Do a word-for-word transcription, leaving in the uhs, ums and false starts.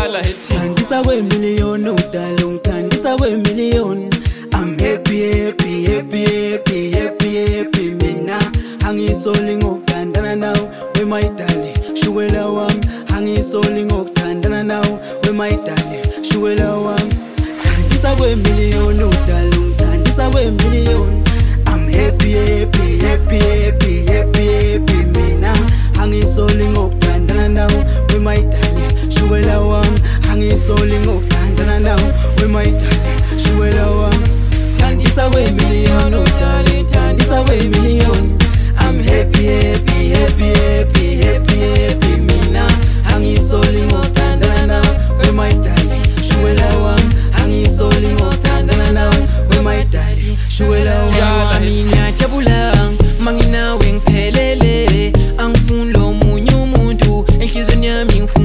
Shala hiti Tandisa we million udalo tandisa we million I'm happy happy happy happy happy happy mina hangisoli ngokuthandana nawe we my darling shuwela wami hangisoli ngokuthandana nawe we my darling shuwela wami tandisa we million udalo tandisa we million I'm happy happy happy happy happy happy mina hangisoli ngokuthandana nawe we my darling shuwela wami hangisoli ngokuthandana nawe we my darling shuwela wami tandisa we million udalo tandisa we million I'm happy happy happy happy happy happy mina hangisoli ngokuthandana nawe we my darling shuwela wami hangisoli ngokuthandana nawe we my darling shuwela wami ngiyajabula manginawe ngiphelele angifuni lo munye umuntu enhlizweni yami